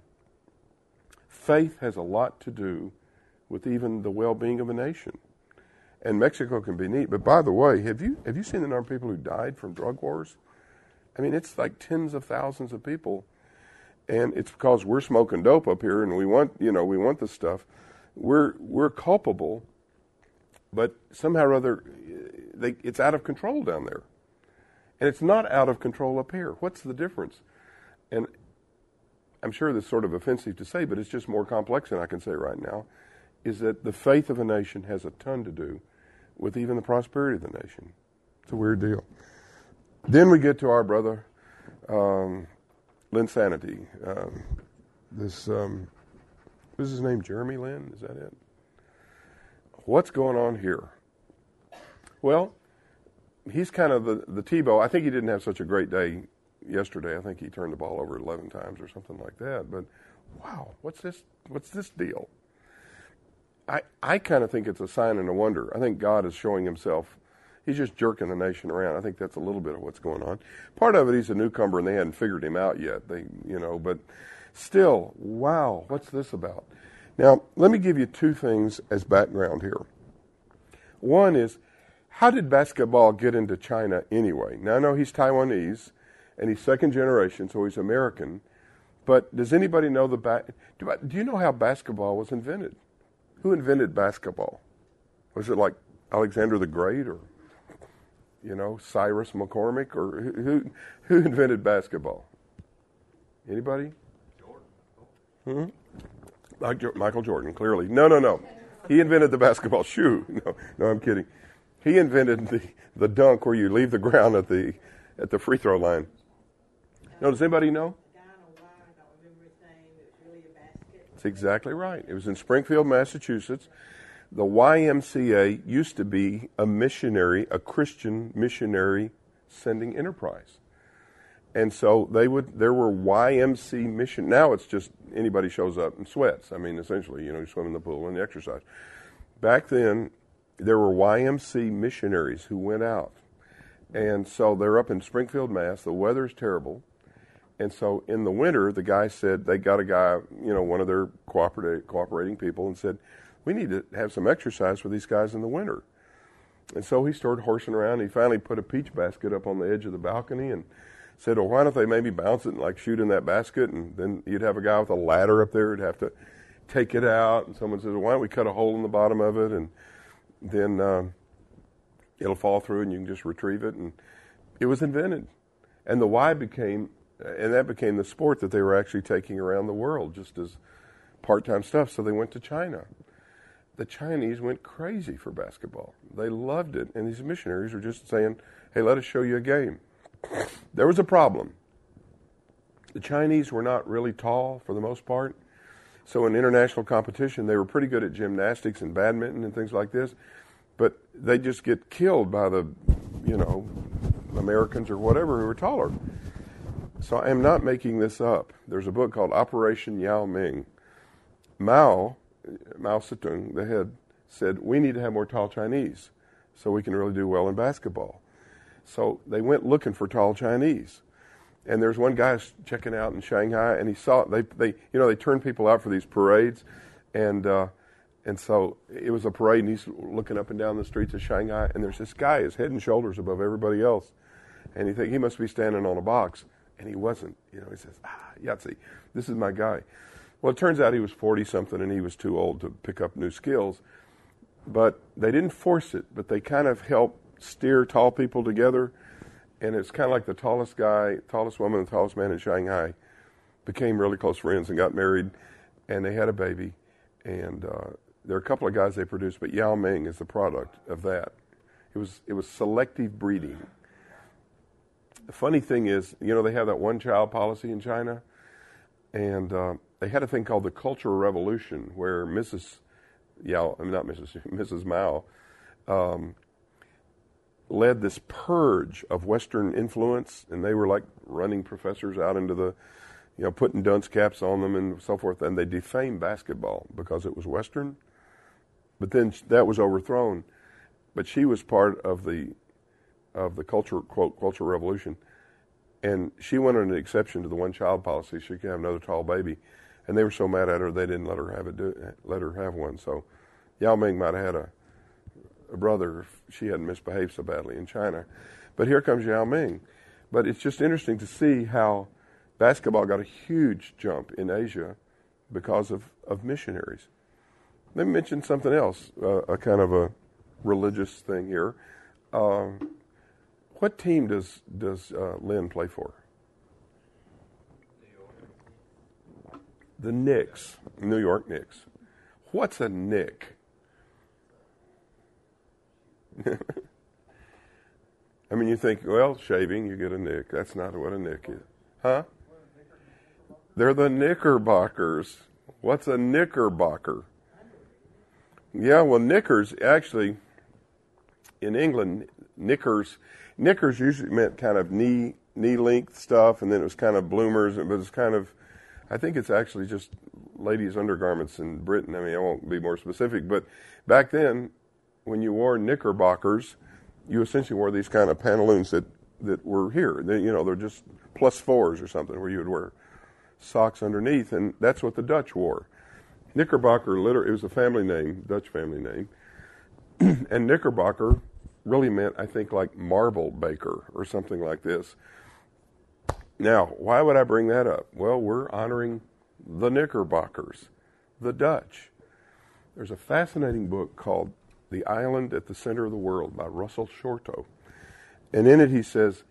Faith has a lot to do with even the well-being of a nation. And Mexico can be neat. But by the way, have you have you seen the number of people who died from drug wars? I mean, it's like tens of thousands of people. And it's because we're smoking dope up here, and we want, you know, we want this stuff. We're we're culpable, but somehow or other, they, it's out of control down there, and it's not out of control up here. What's the difference? And I'm sure that's sort of offensive to say, but it's just more complex than I can say right now. Is that the faith of a nation has a ton to do with even the prosperity of the nation. It's a weird deal. Then we get to our brother. Um, Linsanity. Um, this, um, what is his name? Jeremy Lin? Is that it? What's going on here? Well, he's kind of the, the Tebow. I think he didn't have such a great day yesterday. I think he turned the ball over eleven times or something like that. But, wow, what's this, what's this deal? I, I kind of think it's a sign and a wonder. I think God is showing himself He's just jerking the nation around. I think that's a little bit of what's going on. Part of it, he's a newcomer and they hadn't figured him out yet. They, you know, but still, wow, what's this about? Now, let me give you two things as background here. One is, how did basketball get into China anyway? Now, I know he's Taiwanese and he's second generation, so he's American. But does anybody know the ba- do, I, do you know how basketball was invented? Who invented basketball? Was it like Alexander the Great or, you know, Cyrus McCormick, or who who invented basketball? Anybody? Jordan. Hmm? Like Michael Jordan, clearly. No, no, no. He invented the basketball shoe. No, no, I'm kidding. He invented the, the dunk where you leave the ground at the at the free throw line. No, does anybody know? That's exactly right. It was in Springfield, Massachusetts. The Y M C A used to be a missionary, a Christian missionary sending enterprise. And so they would, there were Y M C A mission. Now it's just anybody shows up and sweats. I mean, essentially, you know, you swim in the pool and exercise. Back then, there were Y M C A missionaries who went out. And so they're up in Springfield, Mass. The weather's terrible. And so in the winter, the guy said, they got a guy, you know, one of their cooperating, cooperating people, and said, we need to have some exercise for these guys in the winter. And so he started horsing around. He finally put a peach basket up on the edge of the balcony and said, well, why don't they maybe bounce it and like shoot in that basket? And then you'd have a guy with a ladder up there who'd have to take it out. And someone said, well, why don't we cut a hole in the bottom of it? And then uh, it'll fall through and you can just retrieve it. And it was invented. And the Y became... And that became the sport that they were actually taking around the world just as part-time stuff. So they went to China. The Chinese went crazy for basketball. They loved it. And these missionaries were just saying, hey, let us show you a game. There was a problem. The Chinese were not really tall for the most part. So in international competition, they were pretty good at gymnastics and badminton and things like this. But they just get killed by the, you know, Americans or whatever who were taller. So I am not making this up. There's a book called Operation Yao Ming. Mao, Mao Zedong, the head, said, we need to have more tall Chinese so we can really do well in basketball. So they went looking for tall Chinese. And there's one guy checking out in Shanghai, and he saw, they, they you know, they turn people out for these parades. And uh, and so it was a parade, and he's looking up and down the streets of Shanghai, and there's this guy, his head and shoulders above everybody else. And you think he must be standing on a box. And he wasn't. You know, he says, ah, Yahtzee, this is my guy. Well, it turns out he was forty-something and he was too old to pick up new skills. But they didn't force it, but they kind of helped steer tall people together. And it's kind of like the tallest guy, tallest woman, and the tallest man in Shanghai became really close friends and got married. And they had a baby. And uh, there are a couple of guys they produced, but Yao Ming is the product of that. It was it was selective breeding. The funny thing is, you know, they have that one-child policy in China, and uh, they had a thing called the Cultural Revolution, where Missus Yao, I mean, not Missus Missus Mao, um, led this purge of Western influence, and they were like running professors out into the, you know, putting dunce caps on them and so forth, and they defamed basketball because it was Western. But then that was overthrown. But she was part of the of the culture, quote, cultural revolution. And she wanted an exception to the one-child policy. She could have another tall baby. And they were so mad at her, they didn't let her have it. Do, let her have one. So Yao Ming might have had a, a brother if she hadn't misbehaved so badly in China. But here comes Yao Ming. But it's just interesting to see how basketball got a huge jump in Asia because of, of missionaries. Let me mention something else, uh, a kind of a religious thing here. Uh, What team does does uh, Lynn play for? The Knicks, New York Knicks. What's a Knick? I mean, you think, well, shaving, you get a Knick. That's not what a Knick is. Huh? They're the Knickerbockers. What's a Knickerbocker? Yeah, well, knickers, actually, in England, knickers... Knickers usually meant kind of knee knee length stuff, and then it was kind of bloomers, but it's kind of, I think it's actually just ladies' undergarments in Britain. I mean, I won't be more specific, but back then, when you wore knickerbockers, you essentially wore these kind of pantaloons that, that were here. They, you know, they're just plus fours or something where you would wear socks underneath, and that's what the Dutch wore. Knickerbocker, literally, it was a family name, Dutch family name, and Knickerbocker really meant, I think, like marble baker or something like this. Now, why would I bring that up? Well, we're honoring the Knickerbockers, the Dutch. There's a fascinating book called The Island at the Center of the World by Russell Shorto. And in it he says,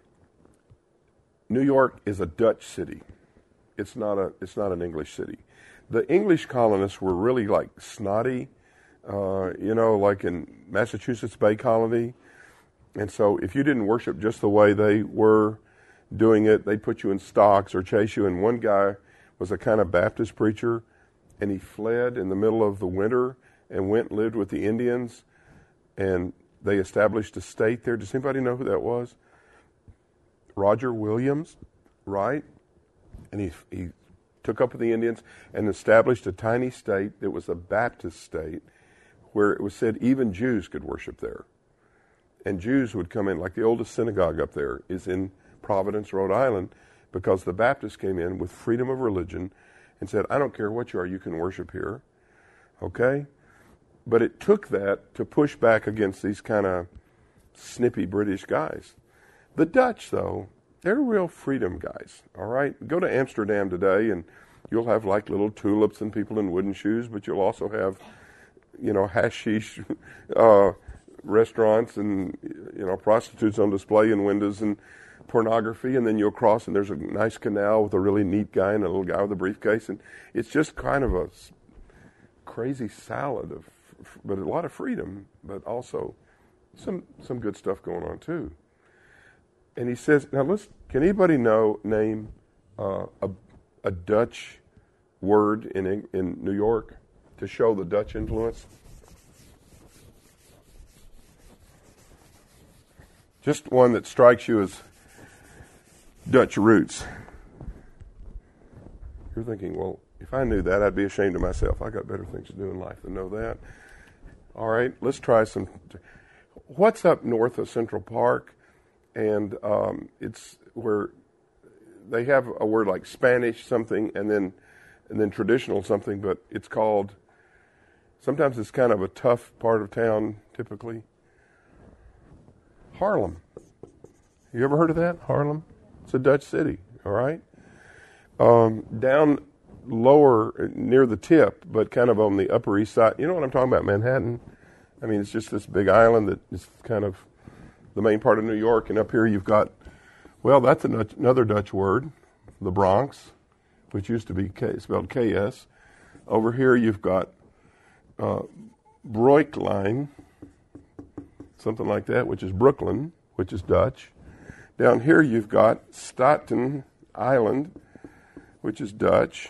New York is a Dutch city. It's not a. It's not an English city. The English colonists were really like snotty, uh, you know, like in Massachusetts Bay Colony. And so if you didn't worship just the way they were doing it, they'd put you in stocks or chase you. And one guy was a kind of Baptist preacher, and he fled in the middle of the winter and went and lived with the Indians, and they established a state there. Does anybody know who that was? Roger Williams, right? And he he took up with the Indians and established a tiny state that was a Baptist state where it was said even Jews could worship there. And Jews would come in, like the oldest synagogue up there is in Providence, Rhode Island, because the Baptists came in with freedom of religion and said, I don't care what you are, you can worship here. Okay? But it took that to push back against these kind of snippy British guys. The Dutch, though, they're real freedom guys, all right? Go to Amsterdam today, and you'll have like little tulips and people in wooden shoes, but you'll also have, you know, hashish uh, restaurants and, you know, prostitutes on display in windows and pornography, and then you'll cross, and there's a nice canal with a really neat guy and a little guy with a briefcase, and it's just kind of a crazy salad of, but a lot of freedom, but also some some good stuff going on too. And he says, now let's, can anybody know, name uh, a, a Dutch word in in New York to show the Dutch influence? Just one that strikes you as Dutch roots. You're thinking, well, if I knew that, I'd be ashamed of myself. I got better things to do in life than know that. All right, let's try some. What's up north of Central Park? And um, it's where they have a word like Spanish something, and then and then traditional something, but it's called. Sometimes it's kind of a tough part of town. Typically, Harlem. You ever heard of that? Harlem. It's a Dutch city. All right. Um, down lower near the tip, but kind of on the Upper East Side. You know what I'm talking about? Manhattan. I mean, it's just this big island that is kind of the main part of New York, and up here you've got, well, that's another Dutch word, the Bronx, which used to be K, spelled K S. Over here you've got uh, Breukelen, something like that, which is Brooklyn, which is Dutch. Down here you've got Staten Island, which is Dutch.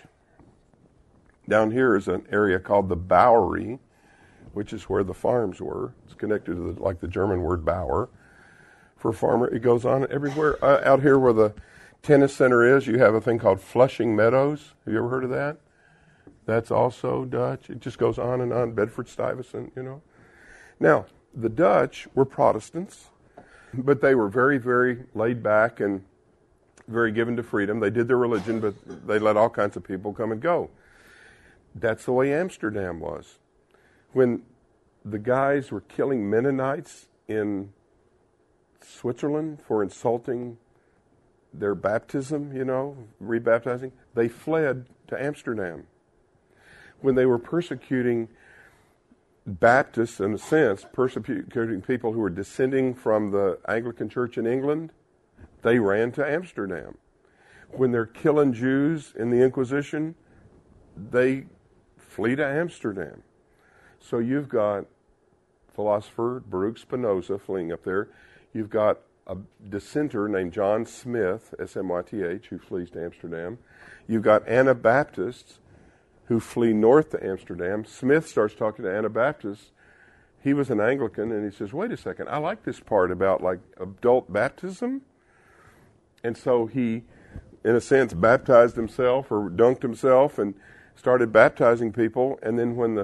Down here is an area called the Bowery, which is where the farms were. It's connected to the, like the German word Bauer. For a farmer, it goes on everywhere. Uh, out here where the tennis center is, you have a thing called Flushing Meadows. Have you ever heard of that? That's also Dutch. It just goes on and on. Bedford-Stuyvesant, you know. Now, the Dutch were Protestants, but they were very, very laid back and very given to freedom. They did their religion, but they let all kinds of people come and go. That's the way Amsterdam was. When the guys were killing Mennonites in Switzerland for insulting their baptism, you know, rebaptizing, they fled to Amsterdam. When they were persecuting Baptists, in a sense, persecuting people who were descending from the Anglican Church in England, they ran to Amsterdam. When they're killing Jews in the Inquisition, they flee to Amsterdam. So you've got philosopher Baruch Spinoza fleeing up there. You've got a dissenter named John Smith, S M Y T H, who flees to Amsterdam. You've got Anabaptists who flee north to Amsterdam. Smith starts talking to Anabaptists. He was an Anglican, and he says, wait a second, I like this part about like adult baptism. And so he, in a sense, baptized himself or dunked himself and started baptizing people. And then when the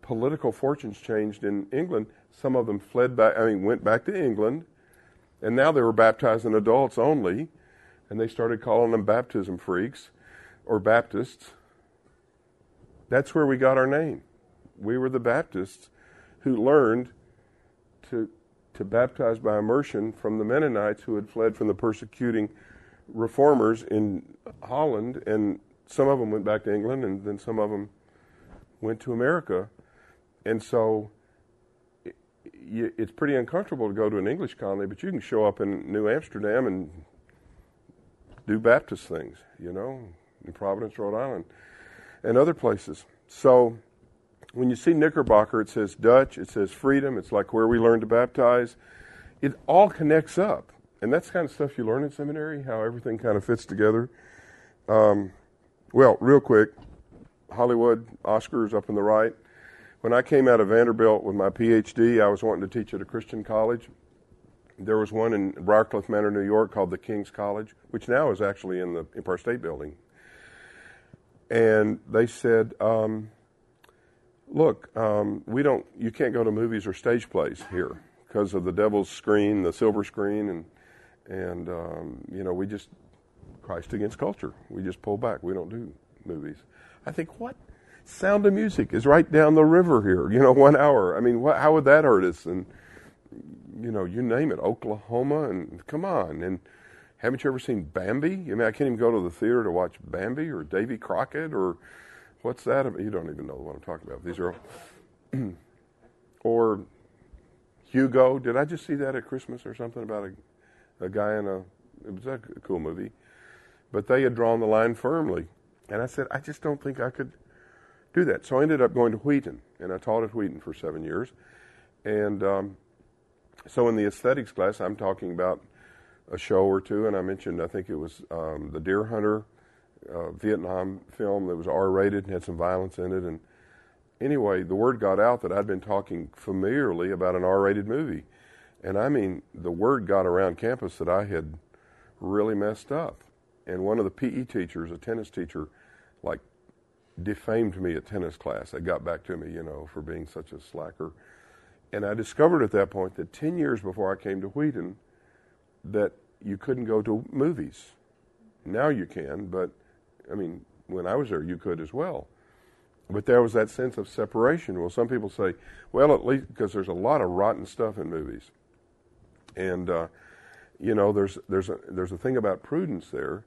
political fortunes changed in England. Some of them fled back, I mean, went back to England, and now they were baptizing adults only, and they started calling them baptism freaks or Baptists. That's where we got our name. We were the Baptists who learned to to baptize by immersion from the Mennonites who had fled from the persecuting reformers in Holland, and some of them went back to England, and then some of them went to America. And so it, it's pretty uncomfortable to go to an English colony, but you can show up in New Amsterdam and do Baptist things, you know, in Providence, Rhode Island, and other places. So when you see Knickerbocker, it says Dutch, it says freedom, it's like where we learn to baptize. It all connects up. And that's the kind of stuff you learn in seminary, how everything kind of fits together. Um, well, real quick, Hollywood, Oscars up in the right. When I came out of Vanderbilt with my P H D, I was wanting to teach at a Christian college. There was one in Briarcliff Manor, New York, called the King's College, which now is actually in the Empire State Building. And they said, um, look, um, we don't, you can't go to movies or stage plays here because of the devil's screen, the silver screen, and, and um, you know, we just, Christ against culture. We just pull back. We don't do movies. I think, what? Sound of Music is right down the river here, you know, one hour. I mean, what, how would that hurt us? And, you know, you name it, Oklahoma, and come on. And haven't you ever seen Bambi? I mean, I can't even go to the theater to watch Bambi or Davy Crockett or what's that? You don't even know what I'm talking about. These are, or Hugo. Did I just see that at Christmas or something about a, a guy in a, it was a cool movie. But they had drawn the line firmly. And I said, I just don't think I could do that. So I ended up going to Wheaton, and I taught at Wheaton for seven years. And um, so in the aesthetics class, I'm talking about a show or two, and I mentioned, I think it was um, The Deer Hunter, uh, Vietnam film that was R-rated and had some violence in it. And anyway, the word got out that I'd been talking familiarly about an R-rated movie. And I mean, the word got around campus that I had really messed up. And one of the P E teachers, a tennis teacher, like defamed me at tennis class. They got back to me, you know, for being such a slacker. And I discovered at that point that ten years before I came to Wheaton, that you couldn't go to movies. Now you can, but, I mean, when I was there, you could as well. But there was that sense of separation. Well, some people say, well, at least, because there's a lot of rotten stuff in movies. And, uh, you know, there's there's a, there's a thing about prudence there.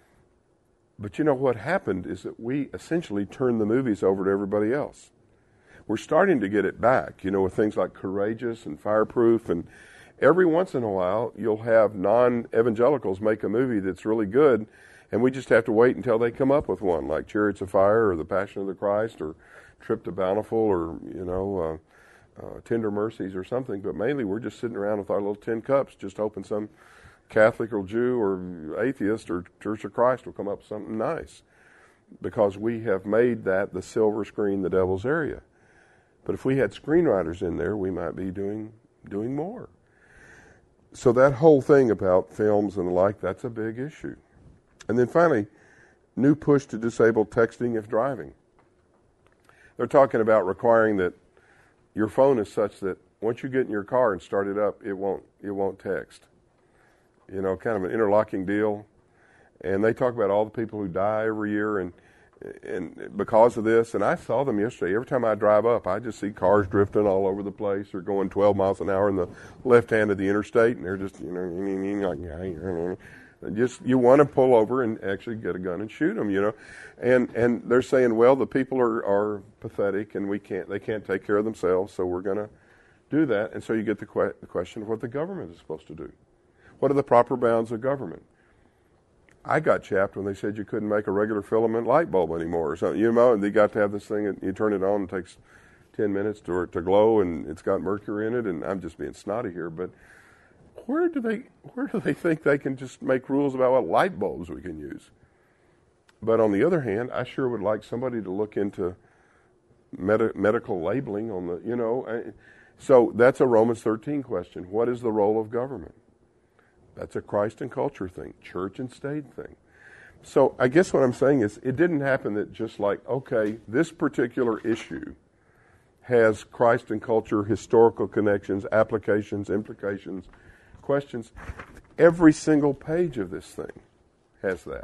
But you know what happened is that we essentially turned the movies over to everybody else. We're starting to get it back, you know, with things like Courageous and Fireproof, and every once in a while you'll have non-evangelicals make a movie that's really good, and we just have to wait until they come up with one, like Chariots of Fire or The Passion of the Christ or Trip to Bountiful or, you know, uh, uh, Tender Mercies or something. But mainly we're just sitting around with our little tin cups just hoping some Catholic or Jew or atheist or Church of Christ will come up with something nice, because we have made that the silver screen, the devil's area. But if we had screenwriters in there, we might be doing doing more. So that whole thing about films and the like, that's a big issue. And then finally, new push to disable texting if driving. They're talking about requiring that your phone is such that once you get in your car and start it up, it won't it won't text. You know, kind of an interlocking deal. And they talk about all the people who die every year and and because of this. And I saw them yesterday. Every time I drive up, I just see cars drifting all over the place. They're going twelve miles an hour in the left hand of the interstate, and they're just, you know, like, just, you want to pull over and actually get a gun and shoot them, you know. And and they're saying, well, the people are, are pathetic, and we can't, they can't take care of themselves, so we're going to do that. And so you get the, que- the question of what the government is supposed to do. What are the proper bounds of government? I got chapped when they said you couldn't make a regular filament light bulb anymore or something. You know, and they got to have this thing, and you turn it on, it takes ten minutes to, to glow, and it's got mercury in it, and I'm just being snotty here, but where do they where do they think they can just make rules about what light bulbs we can use? But on the other hand, I sure would like somebody to look into med- medical labeling on the, you know. I, so that's a Romans thirteen question. What is the role of government? That's a Christ and culture thing, church and state thing. So I guess what I'm saying is it didn't happen that just like, okay, this particular issue has Christ and culture, historical connections, applications, implications, questions. Every single page of this thing has that.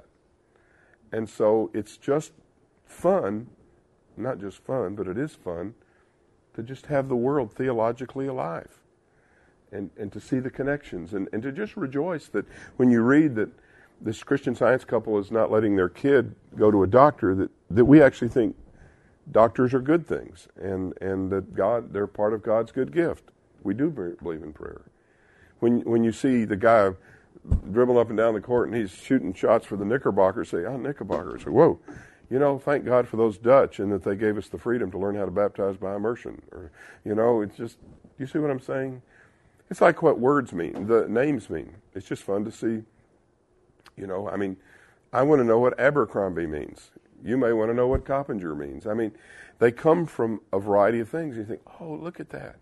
And so it's just fun, not just fun, but it is fun, to just have the world theologically alive and, and to see the connections and, and to just rejoice that when you read that this Christian Science couple is not letting their kid go to a doctor, that, that we actually think doctors are good things and, and that God, they're part of God's good gift. We do believe in prayer. When when you see the guy dribbling up and down the court and he's shooting shots for the Knickerbockers, say, oh, Knickerbockers. Say, whoa, you know, thank God for those Dutch and that they gave us the freedom to learn how to baptize by immersion. Or, you know, it's just, you see what I'm saying? It's like what words mean, the names mean. It's just fun to see, you know, I mean, I want to know what Abercrombie means. You may want to know what Coppinger means. I mean, they come from a variety of things. You think, oh, look at that.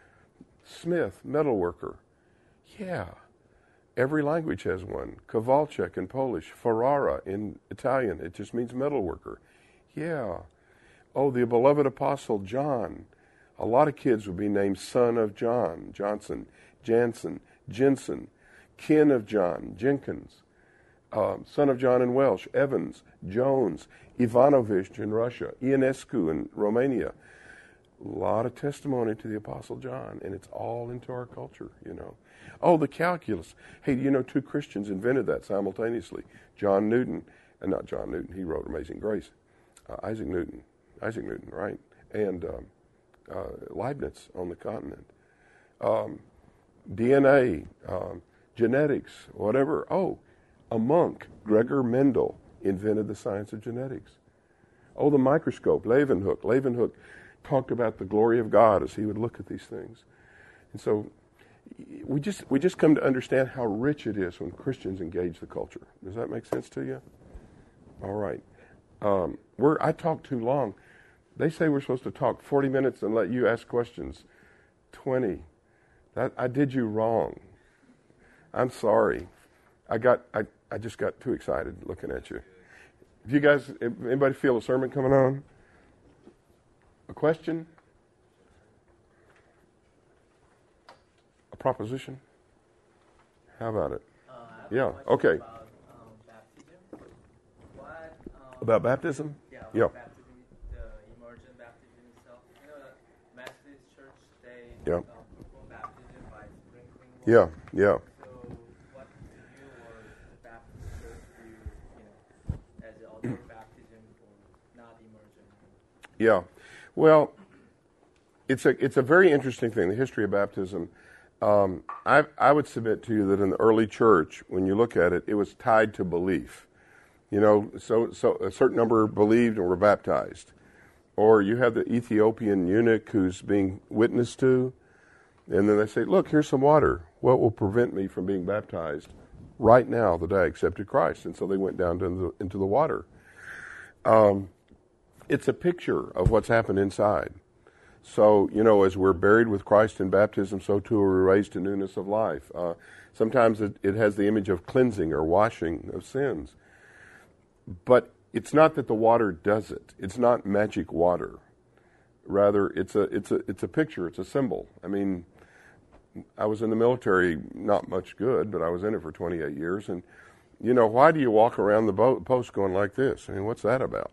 Smith, metalworker. Yeah. Every language has one. Kowalczyk in Polish. Ferrara in Italian. It just means metalworker. Yeah. Oh, the beloved apostle John. A lot of kids would be named son of John. Johnson, Jansen, Jensen, kin of John, Jenkins. Um, son of John in Welsh, Evans, Jones, Ivanovich in Russia, Ionescu in Romania. A lot of testimony to the Apostle John, and it's all into our culture, you know. Oh, the calculus. Hey, you know, two Christians invented that simultaneously. John Newton, and not John Newton, he wrote Amazing Grace. Uh, Isaac Newton, Isaac Newton, right? And um, uh, Leibniz on the continent. Um, D N A, um, genetics, whatever. Oh, a monk, Gregor Mendel, invented the science of genetics. Oh, the microscope, Leeuwenhoek. Leeuwenhoek talked about the glory of God as he would look at these things. And so we just we just come to understand how rich it is when Christians engage the culture. Does that make sense to you? All right. Um, we're I talk too long. They say we're supposed to talk forty minutes and let you ask questions. twenty. That I did you wrong. I'm sorry. I got I, I just got too excited looking at you. If you guys, if anybody feel a sermon coming on? A question? A proposition? How about it? Uh, I have yeah. a question Okay. About, um, baptism. What, um, About baptism? Yeah. About Yeah. Baptism, the immersion baptism itself. You know, the Methodist Church, they Yeah. um, perform baptism by sprinkling water. Yeah. Yeah. So, what do you or the Baptist Church do, you know, as an outdoor baptism or not immersion? Yeah. Well, it's a it's a very interesting thing, the history of baptism. Um, I I would submit to you that in the early church, when you look at it, it was tied to belief. You know, so so a certain number believed and were baptized. Or you have the Ethiopian eunuch who's being witnessed to, and then they say, look, here's some water. What will prevent me from being baptized right now the day I accepted Christ? And so they went down to the, into the water. Um, it's a picture of what's happened inside. So, you know, as we're buried with Christ in baptism, so too are we raised to newness of life. Uh, sometimes it, it has the image of cleansing or washing of sins. But it's not that the water does it. It's not magic water. Rather, it's a it's a it's a picture. It's a symbol. I mean, I was in the military, not much good, but I was in it for twenty-eight years. And you know, why do you walk around the boat, post going like this? I mean, what's that about?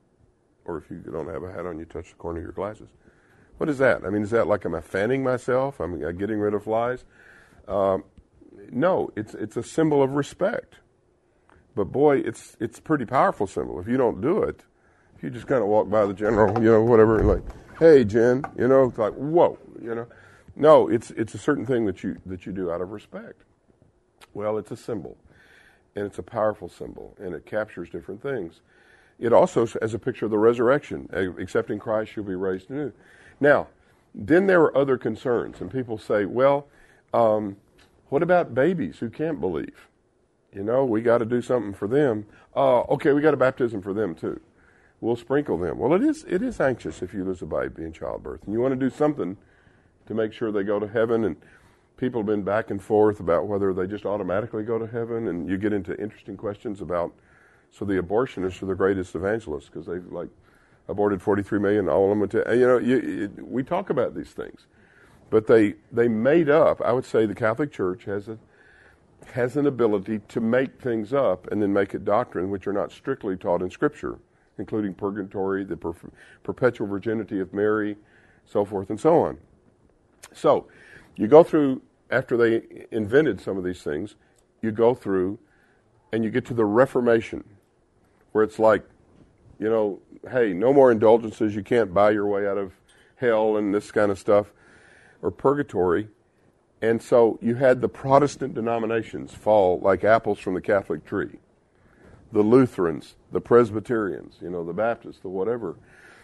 Or if you don't have a hat on, you touch the corner of your glasses. What is that? I mean, is that like am I fanning myself? I'm getting rid of flies? Um, no, it's it's a symbol of respect. But boy, it's it's a pretty powerful symbol. If you don't do it, if you just kind of walk by the general, you know, whatever, and like, hey, Jen, you know, it's like, whoa, you know. No, it's it's a certain thing that you that you do out of respect. Well, it's a symbol, and it's a powerful symbol, and it captures different things. It also has a picture of the resurrection. Accepting Christ, you'll be raised anew. Now, then there are other concerns, and people say, well, um, what about babies who can't believe? You know, we got to do something for them. Uh, okay, we got a baptism for them too. We'll sprinkle them. Well, it is it is anxious if you lose a baby in childbirth, and you want to do something to make sure they go to heaven. And people have been back and forth about whether they just automatically go to heaven, and you get into interesting questions about. So the abortionists are the greatest evangelists because they like aborted forty-three million, all of them. You know, you, you, we talk about these things, but they they made up. I would say the Catholic Church has a has an ability to make things up and then make it doctrine, which are not strictly taught in Scripture, including purgatory, the per- perpetual virginity of Mary, so forth and so on. So, you go through, after they invented some of these things, you go through and you get to the Reformation, where it's like, you know, hey, no more indulgences, you can't buy your way out of hell and this kind of stuff, or purgatory. And so you had the Protestant denominations fall like apples from the Catholic tree. The Lutherans, the Presbyterians, you know, the Baptists, the whatever.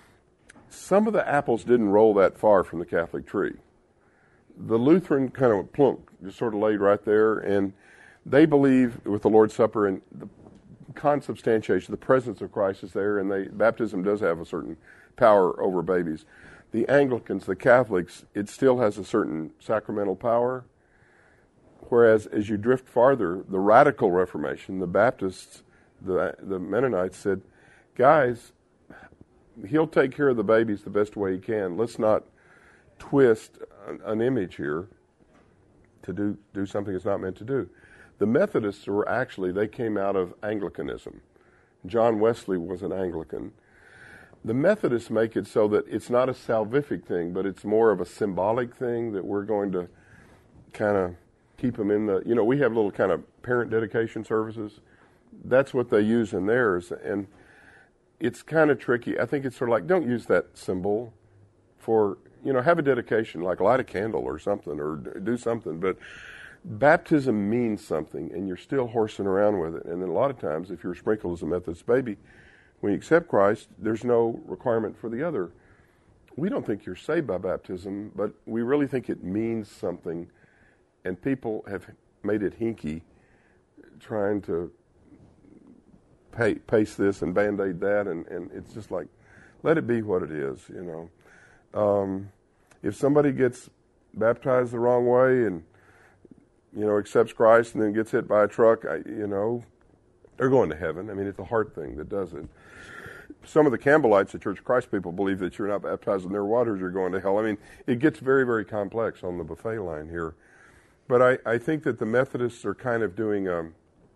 Some of the apples didn't roll that far from the Catholic tree. The Lutheran kind of plunk, just sort of laid right there, and they believe with the Lord's Supper and the consubstantiation, the presence of Christ is there, and they, baptism does have a certain power over babies. The Anglicans, the Catholics, it still has a certain sacramental power, whereas as you drift farther, the radical Reformation, the Baptists, the the Mennonites said, guys, he'll take care of the babies the best way he can. Let's not twist an, an image here to do, do something it's not meant to do. The Methodists were actually, they came out of Anglicanism. John Wesley was an Anglican. The Methodists make it so that it's not a salvific thing, but it's more of a symbolic thing that we're going to kind of keep them in the, you know, we have little kind of parent dedication services. That's what they use in theirs. And it's kind of tricky. I think it's sort of like, don't use that symbol for, you know, have a dedication, like light a candle or something, or do something. But baptism means something, and you're still horsing around with it. And then a lot of times, if you're sprinkled as a Methodist baby, when you accept Christ, there's no requirement for the other. We don't think you're saved by baptism, but we really think it means something. And people have made it hinky, trying to pay, paste this and Band-Aid that, and, and it's just like, let it be what it is, you know. Um, if somebody gets baptized the wrong way and, you know, accepts Christ and then gets hit by a truck, I, you know, they're going to heaven. I mean, it's the heart thing that does it. Some of the Campbellites, the Church of Christ people, believe that you're not baptized in their waters, you're going to hell. I mean, it gets very, very complex on the buffet line here. But I, I think that the Methodists are kind of doing um,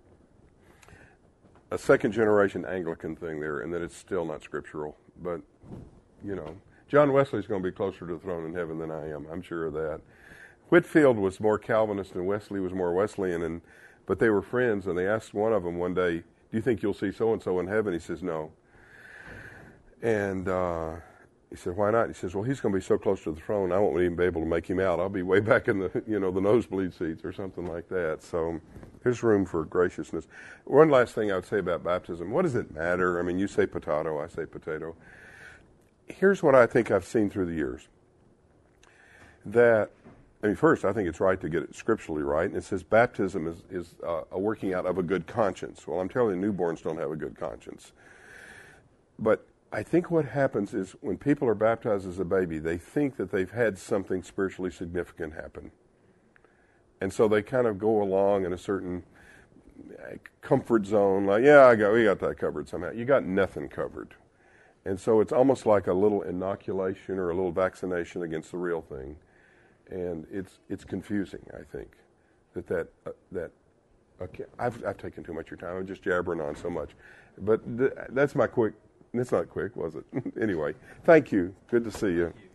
a second-generation Anglican thing there, and that it's still not scriptural. But, you know, John Wesley's going to be closer to the throne in heaven than I am. I'm sure of that. Whitefield was more Calvinist and Wesley was more Wesleyan, and but they were friends, and they asked one of them one day, do you think you'll see so-and-so in heaven? He says, no. And uh, he said, why not? He says, well, he's going to be so close to the throne, I won't even be able to make him out. I'll be way back in the, you know, the nosebleed seats or something like that. So there's room for graciousness. One last thing I would say about baptism. What does it matter? I mean, you say potato, I say potato. Here's what I think I've seen through the years. That, I mean, first, I think it's right to get it scripturally right. And it says baptism is, is uh, a working out of a good conscience. Well, I'm telling you, newborns don't have a good conscience. But I think what happens is when people are baptized as a baby, they think that they've had something spiritually significant happen. And so they kind of go along in a certain comfort zone, like, yeah, I got, we got that covered somehow. You got nothing covered. And so it's almost like a little inoculation or a little vaccination against the real thing. And it's it's confusing, I think, that that, uh, that okay, I've, I've taken too much of your time. I'm just jabbering on so much. But th- that's my quick, it's not quick, was it? Anyway, thank you. Good to see you.